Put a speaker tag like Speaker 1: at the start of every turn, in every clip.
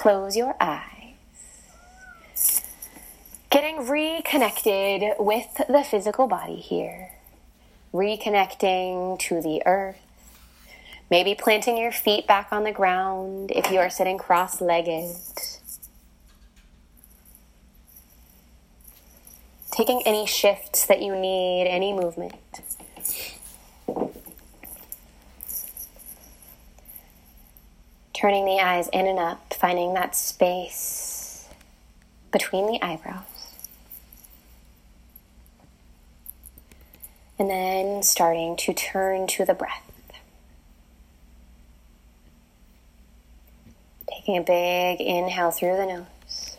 Speaker 1: close your eyes. Getting reconnected with the physical body here. Reconnecting to the earth. Maybe planting your feet back on the ground if you are sitting cross-legged. Taking any shifts that you need, any movement. Turning the eyes in and up, finding that space between the eyebrows. And then starting to turn to the breath. Taking a big inhale through the nose.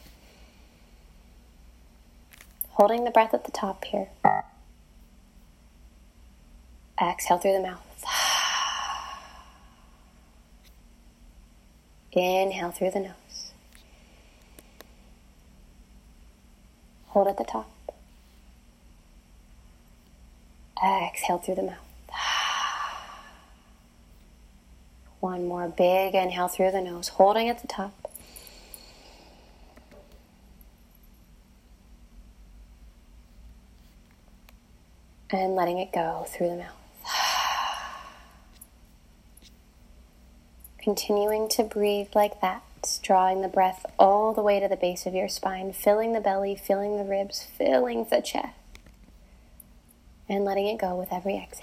Speaker 1: Holding the breath at the top here. Exhale through the mouth. Inhale through the nose. Hold at the top. Exhale through the mouth. One more big inhale through the nose, holding at the top. And letting it go through the mouth. Continuing to breathe like that, drawing the breath all the way to the base of your spine, filling the belly, filling the ribs, filling the chest. And letting it go with every exhale.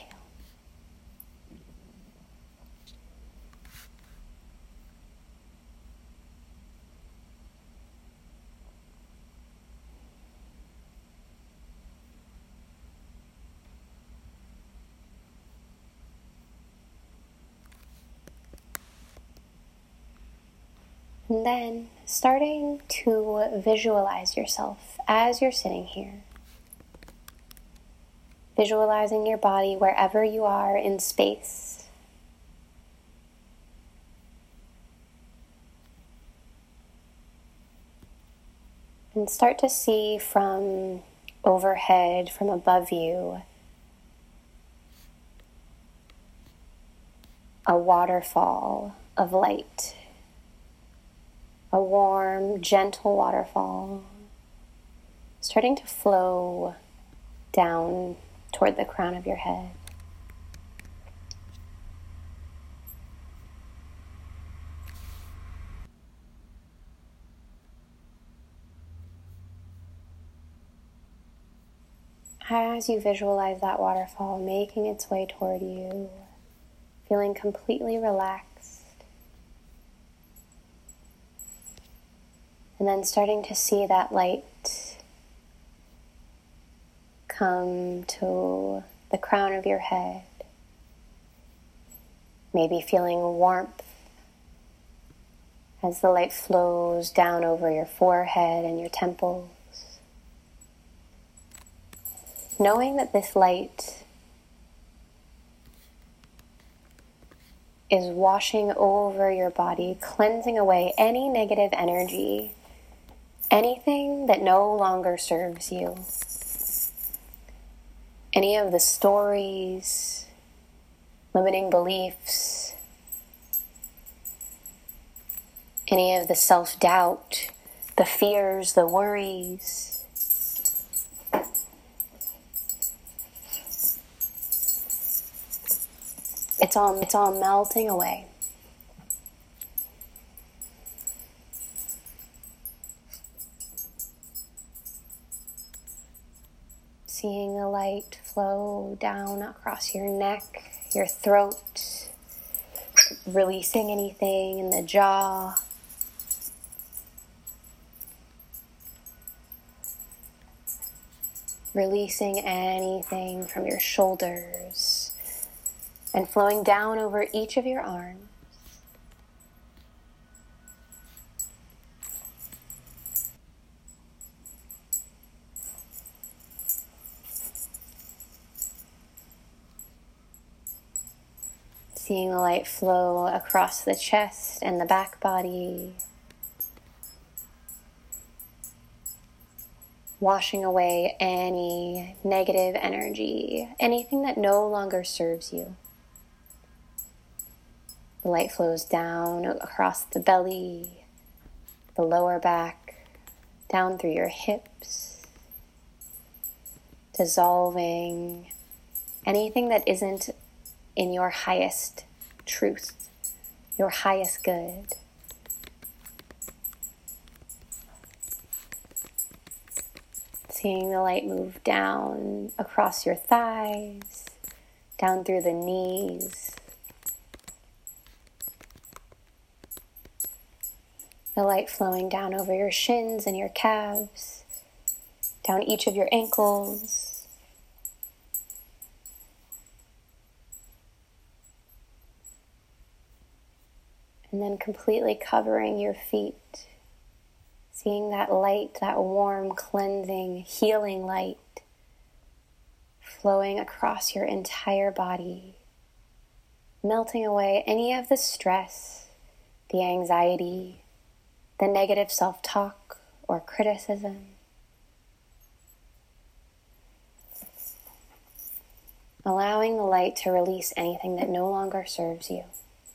Speaker 1: And then starting to visualize yourself as you're sitting here. Visualizing your body wherever you are in space. And start to see from overhead, from above you, a waterfall of light. A warm, gentle waterfall starting to flow down toward the crown of your head. As you visualize that waterfall making its way toward you, feeling completely relaxed, and then starting to see that light come to the crown of your head. Maybe feeling warmth as the light flows down over your forehead and your temples. Knowing that this light is washing over your body, cleansing away any negative energy, anything that no longer serves you. Any of the stories, limiting beliefs, any of the self-doubt, the fears, the worries. It's all melting away. Seeing the light flow down across your neck, your throat, releasing anything in the jaw. Releasing anything from your shoulders and flowing down over each of your arms. Seeing the light flow across the chest and the back body. Washing away any negative energy, anything that no longer serves you. The light flows down across the belly, the lower back, down through your hips, dissolving anything that isn't in your highest truth, your highest good. Seeing the light move down across your thighs, down through the knees. The light flowing down over your shins and your calves, down each of your ankles. And then completely covering your feet. Seeing that light, that warm, cleansing, healing light flowing across your entire body, melting away any of the stress, the anxiety, the negative self-talk or criticism. Allowing the light to release anything that no longer serves you.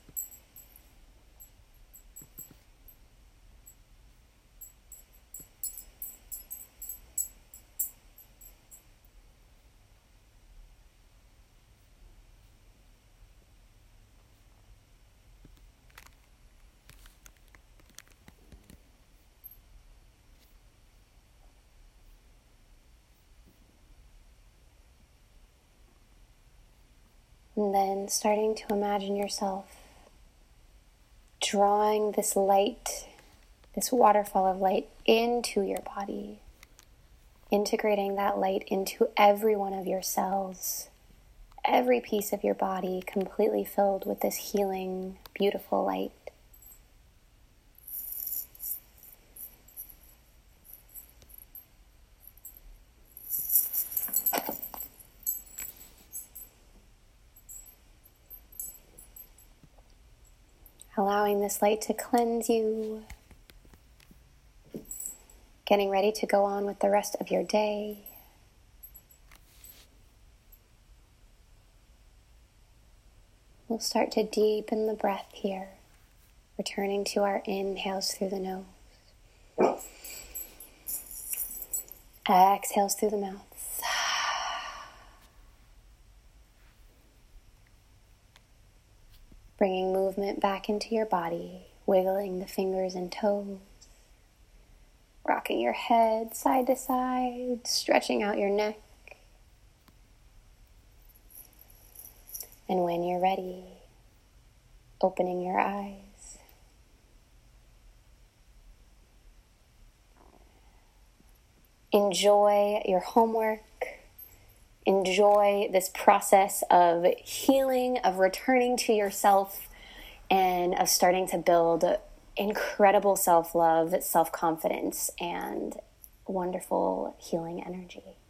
Speaker 1: And then starting to imagine yourself drawing this light, this waterfall of light into your body, integrating that light into every one of your cells, every piece of your body completely filled with this healing, beautiful light. Allowing this light to cleanse you, getting ready to go on with the rest of your day. We'll start to deepen the breath here, returning to our inhales through the nose, exhales through the mouth. Bringing movement back into your body, wiggling the fingers and toes, rocking your head side to side, stretching out your neck. And when you're ready, opening your eyes. Enjoy your homework. Enjoy this process of healing, of returning to yourself, and of starting to build incredible self-love, self-confidence, and wonderful healing energy.